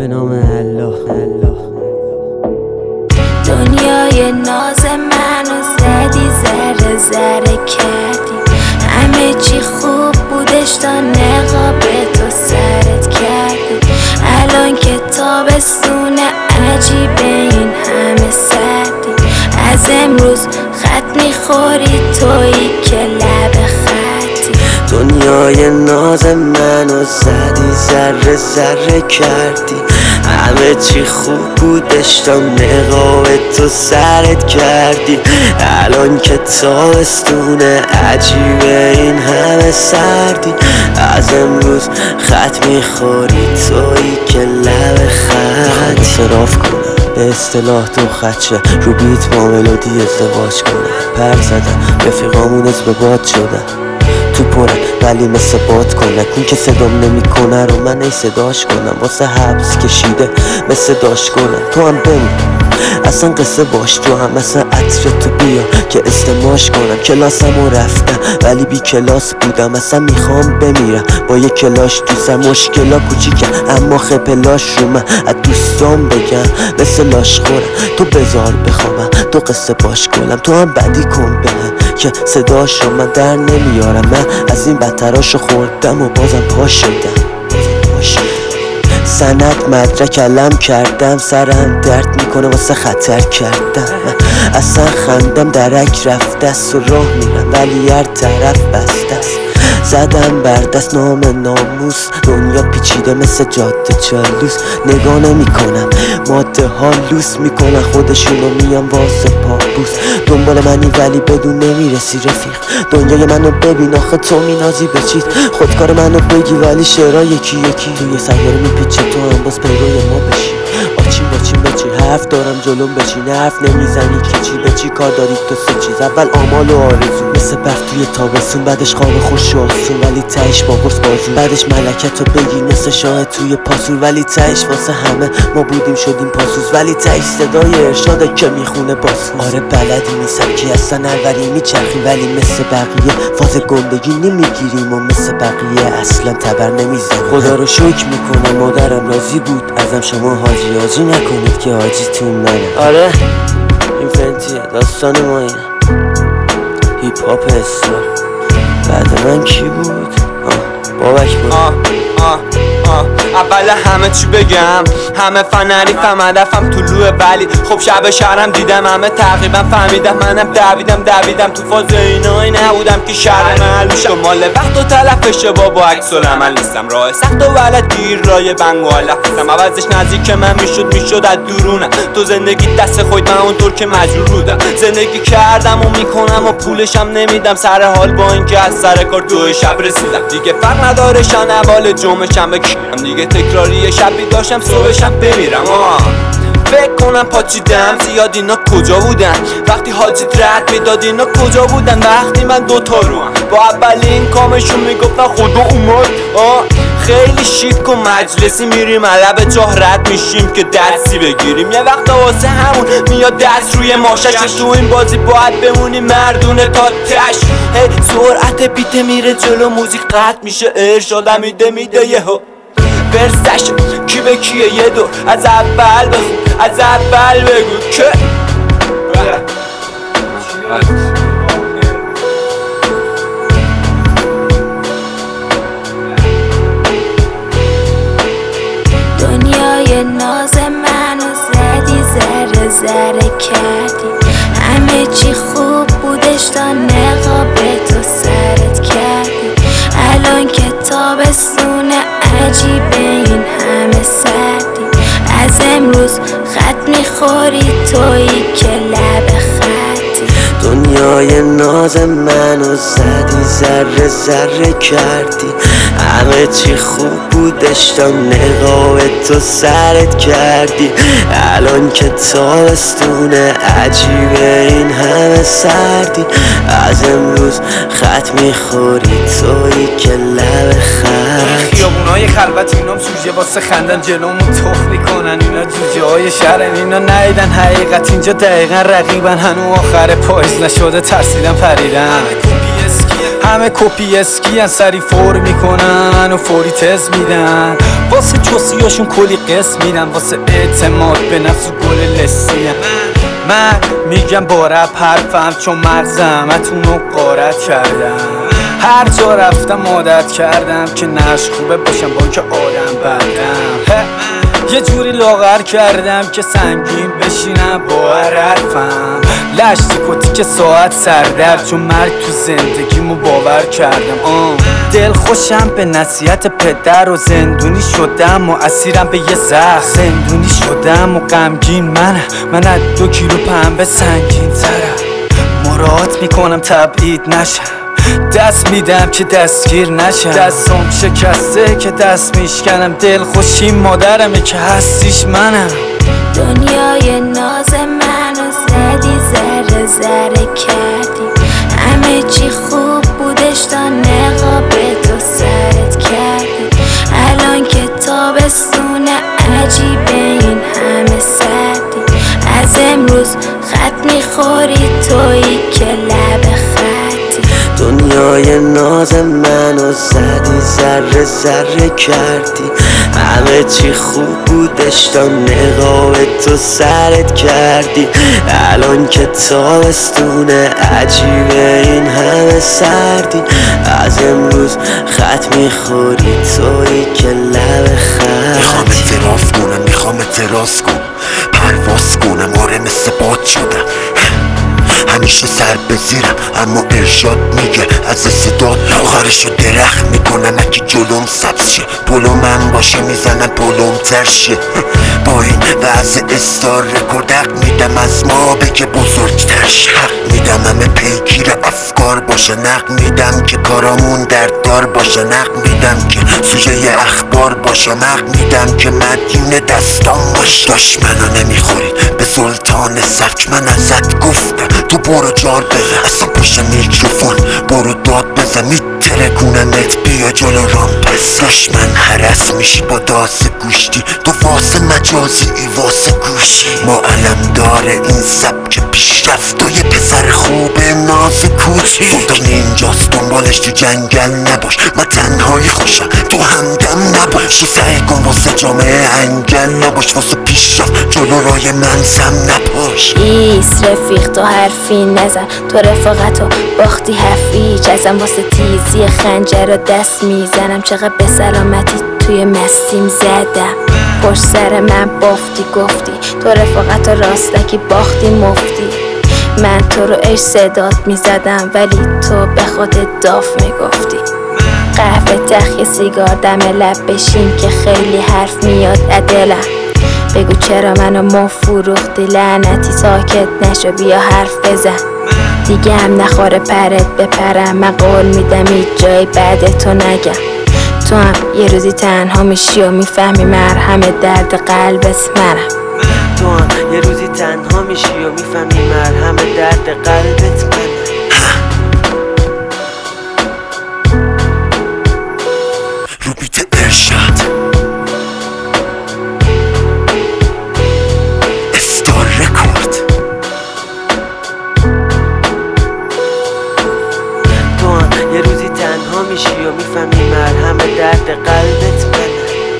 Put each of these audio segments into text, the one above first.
به نام الله. دنیای ناز منو زدی، ذره ذره کردی. همه چی خوب بودش تا نقاب تو سرت کردی. الان که تابستون عجیبه این همه سردی. از امروز خط میخوری تویی که لب خطی. دنیای ناز منو زدی، ذره ذره کردی. همه چی خوب بودش تا نقاب تو سرت کردی. الان که تابستونه عجیبه این همه سردی. از امروز خط میخوری تویی که لب خط. اعتراف کنم به اصطلاح تو خدشه، رو بیت با ملودی ازدواج کنم. پر زدم رفیقامون از به باد شدن، تو پره ولی مثل باد کنه. اون که صدام نمی کنه رو من ای صداش کنم. واسه حبس کشیده مثل داش کنم. تو هم بمون اصلا قصه باش، تو هم مثل عطر تو بیا که استماش کنم. کلاسمو رفتم ولی بی کلاس بودم. اصلا میخوام بمیرم با یه کلاش تو سر. مشکلا کوچیکه اما خپلاش رو من از دوستان بگم مثل لاش خورم. تو بذار بخوابم تو قصه باش کنم. تو هم بدی کن بهم که صداش رو من در نمیارم. من از این بدتراشو خوردم و بازم پا شدم. سند مدرک علم کردم، سرم درد میکنه واسه خطر کردم. من اصلا خندم درک رفته است و راه میرم ولی هر طرف بسته است. زدم بر دست نام ناموس، دنیا پیچیده مثل جاده چالوس. نگاه نمی کنم ماده ها لوس میکنن خودشونو، میان واسه پاپوس. دنبال منی ولی بدون نمیرسی رفیق. دنیای منو ببین آخه تو مینازی به چیز. خودکار منو بگی ولی شعرها یکی یکی. توی سیاره میپیچه تو هم باز پیروی ما بشی. آچین بچی حرف دارم جلوم بچین. حرف نمیزنی که چی به چی کار داری تو سه چیز. اول آمال و آرزو مثل برف توی تابستون، بعدش خواب خوش و آسون ولی تهش با قرص بازون. بعدش ملکتو بگی مثل شاه توی پاسور ولی تهش واسه همه ما بودیم شدیم پاسوز. ولی تهش صدای ارشاده که میخونه باسوز. آره بلدی نیستم که اصلا نروری میچرخیم ولی مثل بقیه فاز گندگی نمیگیریم و مثل بقیه اصلا تبر نمیزنیم. خدا رو شکر میکنم مادرم راضی بود ازم. شما حاجی نکنید که حاجیتون منه. آره این فنتیه داستان ما اینه. هیپ هاپ استار بعد من کی بود؟ بابک بود. اول همه چی بگم، همه فنریفم هدفم طلوع ولی خب شب شهرم دیدم همه تقریبا فهمیدم. منم دویدم تو فاز اینایی نبودم که شهر معلوش و مال وقت و تلفشه. با عکس العمل نیستم راه سخت و ولد گیر رای بنگ و علفیستم. عوضش نزدیک من میشد از درونم. تو زندگی دست خود من اونطور که مجبور بودم. زندگی کردم و میکنم و پولشم نمیدم. سر حال با اینکه از سر کار 2 شب رسیدم. دیگه فرق نداره شنوال جمعه شنبه کیرم. دیگه تکراری شبی داشتم صبحشم بمیرم. فکر کنم پاچیدم زیاد اینا کجا بودن وقتی حاجیت رد میداد. اینا کجا بودن وقتی من 2 تا رو هم با اولین کامشون میگفتن خدا اومد. خیلی شیک و مجلسی میریم علب جاه رد میشیم که درسی بگیریم. یه وقت واسه همون میاد دست روی ماشش. تو این بازی باید بمونی مردونه تا تش. سرعت بیت میره جلو موزیک قطع میشه. ارشادم میده یهو برسش کی به کیه. یه دور از اول بخون از اول بگو که دنیای ناز منو زدی، ذره ذره کردی. همه چی خوب بودش تا نقاب تو سرت کردی. الان که تابستون عجیبه این همه سردی. از امروز خط میخوری تویی که لب خطی. دنیای ناز منو زدی، ذره ذره کردی. همه چی خوب بودش تا نقاب تو سرت کردی. الان که تابستونه عجیبه این همه سردی. از امروز خط میخوری تویی که لب خط. خیابونای خلوت اینام سوژه واسه خندن جلومون تخ میکنن. اینا جوجه های شهرن اینا نیدن حقیقت اینجا دقیقا رقیبن. هنو آخر پاییز نشده ترسیدن پریدن. همه کپی اسکی ان سری فور میکنن منو فوری تز میدن واسه چوسیاشون کلی قسم میدن واسه اعتماد به نفس و گل لسی من میگم با رپ حرفم چون مغزمتونو غارت کردم هر جا رفتم عادت کردم که نش خوبه باشم با که آدم بدم یه جوری لاغر کردم که سنگین بشینم با حرفم لشتی کتی که ساعت سردر چون مرگ تو زندگیمو باور کردم دل خوشم به نصیحت پدر و زندونی شدم و اسیرم به یه زخم زندونی شدم و غمگین من از 2 کیلو پنبه سنگین ترم مراعات میکنم تبعید نشم دست میدم که دستگیر نشم دستم شکسته که دست میشکنم دل خوشی مادرمه که هستیش منم دنیای ناز منو زدی ذره ذره کردی همه چی خوب بودش تا نقاب تو سرت کردی الان که تابستونه عجیبه این همه سردی از امروز خط میخوری تویی که لب خطی دنیای ناز منو زدی ذره ذره کردی همه چی خوب بودش تا نقاب تو سرت کردی الان که تابستونه عجیبه این همه سردی از امروز خط میخوری تویی که لب خطی میخوام اعتراف کنم پرواز کنم آره مثل باد شدم همیشه سر بزیرم اما ارشاد میگه از صدا لاغرشو درخت میکنم اگه جلوم سبز شه پلو من باشه میزنم پلوم ترشه با این وضع استار رکردق میدم از ما بگه بزرگتر شه میدم همه پیگیر افکار باشه نق میدم که کارامون درددار باشه نق میدم که سوژه اخبار باشه نق میدم که مدیون دستان باش دشمنو نمیخورید به سلطان سبک من ازت گفتم تو برو جار بزن اصلا پشت میکروفون برو داد بزن میترکونمت بیا جلو رام پس دشمن هرس میشی با داس گوشتی تو واسه مجازی ای واسه گوشی ما علم داره این سبک پیشرفت و یه پسر خوبه ناز کوچی سلطان اینجاست دنبالش تو جنگل نباش من تنهایی خوشم تو همدم نباش سعی کن واسه جامعه انگل نباش واسه پیشرفت جلو رای منزم نباش ایست رفیق تو حرفی نزن تو رفاقتو باختی حفیج ازم واسه تیزی خنجر رو دست میزنم چقدر به سلامتی توی مستیم زدم پشت سر من بافتی گفتی تو رفاقتو راستکی باختی مفتی من تو رو عشق صدات میزدم ولی تو به خودت داف میگفتی قهوه تخی سیگار دم لب بشین که خیلی حرف میاد ادلم بگو چرا منو فروختی لعنتی ساکت نشو بیا حرف بزن دیگه هم نخوره پرت بپرم من قول میدم هیچ جای بعد تو نگم تو هم یه روزی تنها میشی و میفهمی مرهم درد قلبت منم تو هم یه روزی تنها میشی و میفهمی مرهم درد قلبت منم رو بیت ارشاد استار رکورد تو هم یه روزی تنها میشی و میفهمی مرهم درد قلبت منم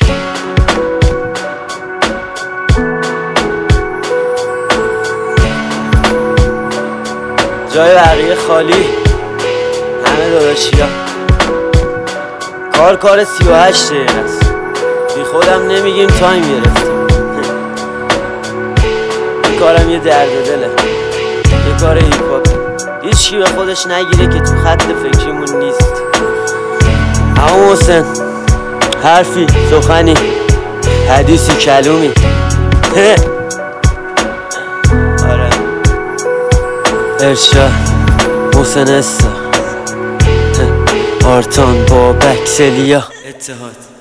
جای بقیه خالی همه داداشیا کار 38 دقیقه است بی خودم نمیگیم تایم گرفتیم این کارم یه درد دله یه کار هیپ هاپ هیچکی به خودش نگیره که تو خط فکریمون نیست اما حسین حرفی سخنی حدیثی کلومی آره ارشاد حسین استا آرتان بابک سلیا اتحاد